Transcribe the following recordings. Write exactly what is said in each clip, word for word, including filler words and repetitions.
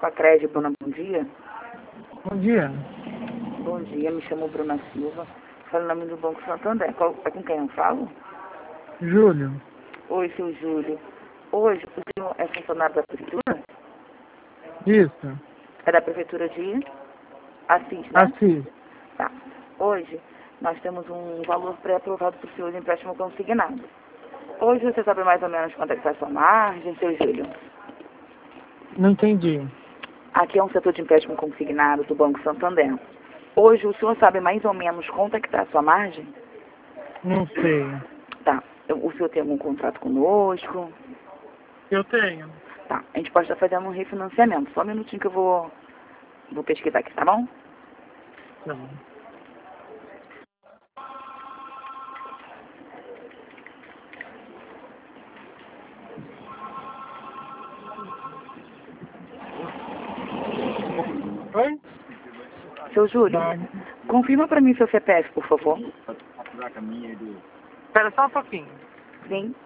com a Cred, Bruna, bom dia. Bom dia. Bom dia, me chamo Bruna Silva. Falo em nome do Banco Santander. Qual, é com quem eu falo? Júlio. Oi, seu Júlio. Hoje, o senhor é funcionário da prefeitura? Isso. É da prefeitura de Assis, né? Assis. Tá. Hoje, nós temos um valor pré-aprovado para o senhor de empréstimo consignado. Hoje, você sabe mais ou menos quanto é que está a sua margem, seu Júlio? Não entendi. Aqui é um setor de empréstimo consignado do Banco Santander. Hoje, o senhor sabe mais ou menos quanto é que está a sua margem? Não sei. Tá. O senhor tem algum contrato conosco? Eu tenho. Tá. A gente pode estar fazendo um refinanciamento. Só um minutinho que eu vou, vou pesquisar aqui, tá bom? Não. Oi? Seu Júlio, Tá. confirma para mim seu C P F, por favor. Espera só um pouquinho. Sim.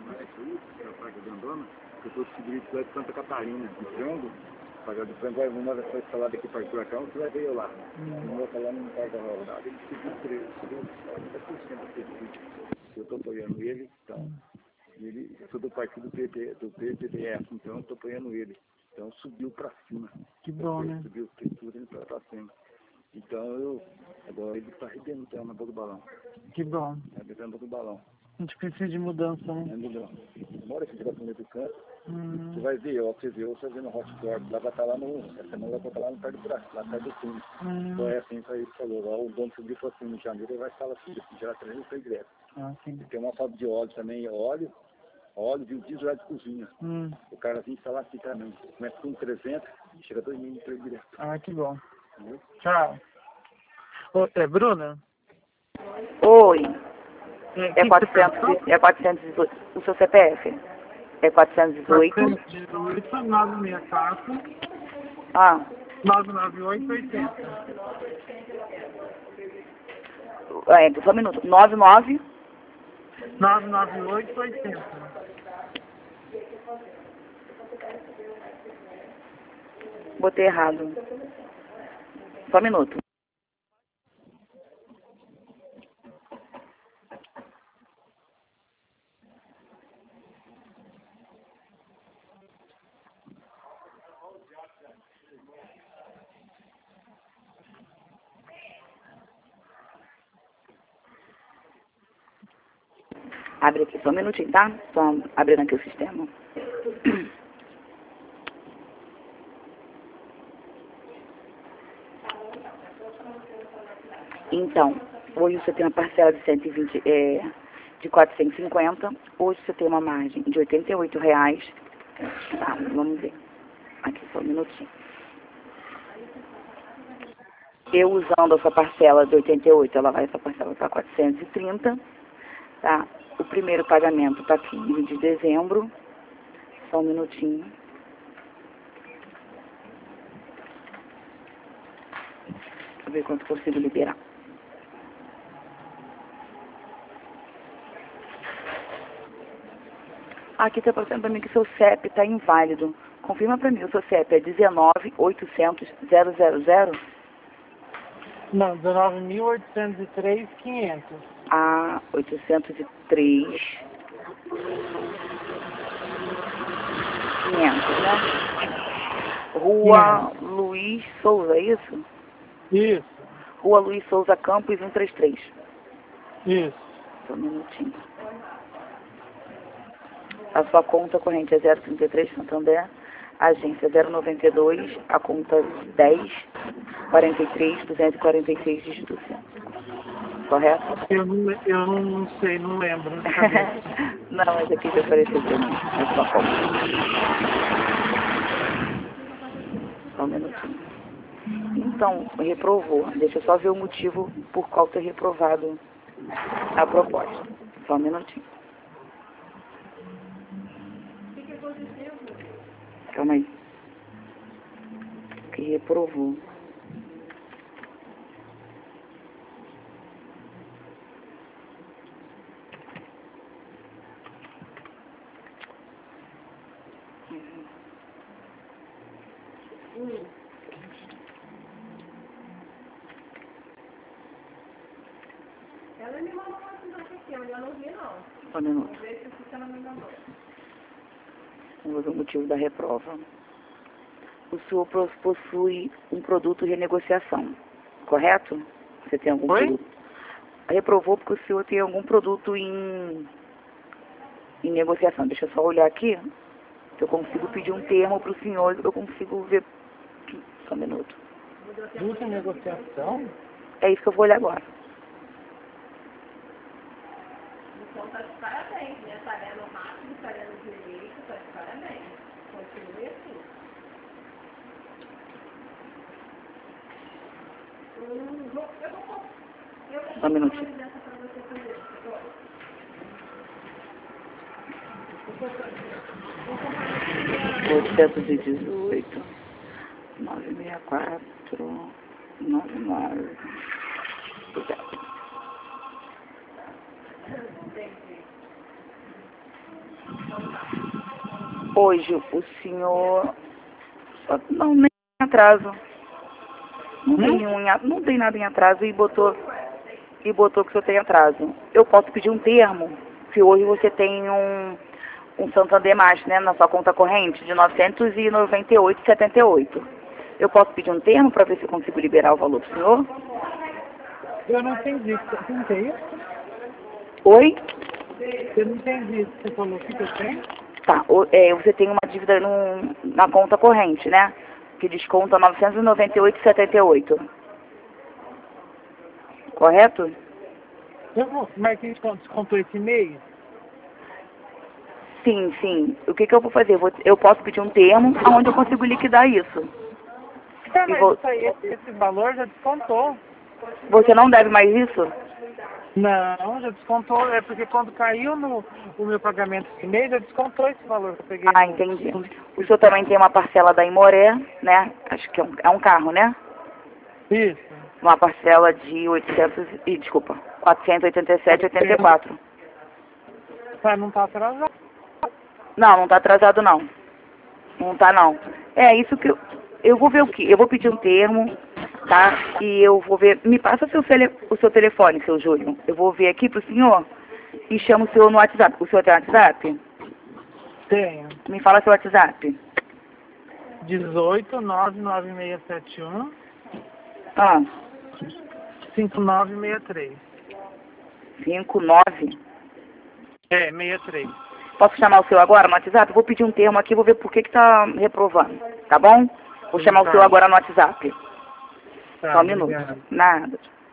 Eu estou distribuindo lá de Santa Catarina, de frango, pagando frango, vai uma das coisas faladas aqui para o furacão, você vai ver eu lá. Não vou falar no cargo rodado, ele subiu trinta por cento. Eu estou apoiando ele, então, ele, eu sou do partido do P T, do P T D F, então eu estou apoiando ele. Então subiu para cima. Que bom, né? Subiu tudo indo para cima. Então eu, agora ele está arrebentando na boca do balão. Que bom. Arrebentando na boca do balão. A gente precisa de mudança, né? É mudando. Bora que tiver no canto. Hum. Você vai ver, ó, você vê, eu fazendo hot dog, lá vai estar lá no, essa semana vai estar lá no perto do braço, lá perto do túnel. Hum. Então é assim que ele falou, ó, o dono subiu para cima em janeiro, ele vai falar assim, já trezentos foi direto. Ah, sim. Tem uma falta de óleo também, óleo, óleo de diesel de cozinha. Hum. O cara vem instalar aqui também. Começa com trezentos e chega a dois mil e direto. Ah, que bom. Entendeu? Tchau. Ô, é Bruna? Oi. É, É que que quatrocentos, você perguntou? é quatrocentos e dezoito. O seu C P F? É quatrocentos e dezoito. quatrocentos e dezoito, novecentos e sessenta e quatro, Ah, novecentos e noventa e oito, oitenta. é, só um minuto. noventa e nove. novecentos e noventa e oito, oitenta. Botei errado. Só um minuto. Abre aqui só um minutinho, tá? Só abrindo aqui o sistema. Então, hoje você tem uma parcela de cento e vinte, é, de quatrocentos e cinquenta. Hoje você tem uma margem de oitenta e oito reais. Tá, vamos ver. Aqui só um minutinho. Eu usando essa parcela de oitenta e oito, ela vai essa parcela para quatrocentos e trinta. Tá? O primeiro pagamento está quinze de dezembro. Só um minutinho. Deixa eu ver quanto consigo liberar. Aqui está passando para mim que seu C E P está inválido. Confirma para mim, o seu C E P é dezenove, oitocentos, zero zero zero? Não, dezenove mil oitocentos e três, quinhentos. A oitocentos e três, quinhentos, né? Rua Luiz Souza, é isso? Isso, Rua Luiz Souza Campos, cento e trinta e três. isso. Só um minutinho. A sua conta corrente é zero trinta e três, Santander. Agência zero noventa e dois, a conta dez, quarenta e três, duzentos e quarenta e seis, dígito cem. Correto? Eu não, eu não sei, não lembro. de cabeça. Não, mas aqui já apareceu pra mim. É sua conta. Só um minutinho. Então, reprovou. Deixa eu só ver o motivo por qual ter reprovado a proposta. Só um minutinho. Calma aí. Que reprovou. Ela me mandou uma mensagem aqui, mas eu não vi não. Só um minuto. Vamos ver se o sistema me mandou. Vamos ver o motivo da reprova. O senhor pos- possui um produto de renegociação, correto? Você tem algum Oi? produto? Reprovou porque o senhor tem algum produto em, em negociação. Deixa eu só olhar aqui. Se eu consigo pedir um termo para o senhor, eu consigo ver. Só um minuto. Justa negociação? É isso que eu vou olhar agora. Então tá de parabéns, né? Tá lendo rápido, tá lendo direito, tá de parabéns. Continue assim. Hum, vou, eu vou, eu vou Só um minutinho. uma licença pra você fazer isso agora. oitocentos e dezoito, novecentos e sessenta e quatro, noventa e nove. Hoje o senhor só- não nem em atraso. Não tem, nenhum, em a- não tem nada em atraso e botou e botou que o senhor tem atraso. Eu posso pedir um termo se hoje você tem um, um Santander mais, né, na sua conta corrente de novecentos e noventa e oito reais e setenta e oito. Eu posso pedir um termo para ver se eu consigo liberar o valor do senhor? Eu não entendi. Você não tem isso? Oi? Eu não entendi isso. Você falou o que eu tenho? Tá, o- é, você tem uma dívida no, na conta corrente, né? Que desconta novecentos e noventa e oito reais e setenta e oito. Correto? Eu vou, mas quem descontou descontou esse mês? Sim, sim. O que, que eu vou fazer? Eu, vou- eu posso pedir um termo onde eu consigo liquidar isso. Ah, E mas vou- isso aí, esse, esse valor já descontou. Você não deve mais isso? Não, já descontou. É porque quando caiu no, o meu pagamento esse mês, já descontou esse valor que eu peguei. Ah, no- entendi. O senhor também tem uma parcela da Imoré, né? Acho que é um, é um carro, né? Isso. Uma parcela de oitocentos e, desculpa, quatrocentos e oitenta e sete reais e oitenta e quatro. Ah, não tá atrasado. Não, não tá atrasado não. Não tá não. É isso que eu... Eu vou ver o que? Eu vou pedir um termo, tá? E eu vou ver... Me passa seu tele, o seu telefone, seu Júlio. Eu vou ver aqui pro senhor e chamo o senhor no WhatsApp. O senhor tem WhatsApp? Tenho. Me fala seu WhatsApp. dezoito, nove nove seis sete um, Ah, cinco nove seis três. cinco nove. É, sessenta e três. Posso chamar o seu agora no WhatsApp? Vou pedir um termo aqui, vou ver por que que tá reprovando. Tá bom? Vou chamar o Tá. seu agora no WhatsApp. Tá, Só um minuto. obrigado. Nada.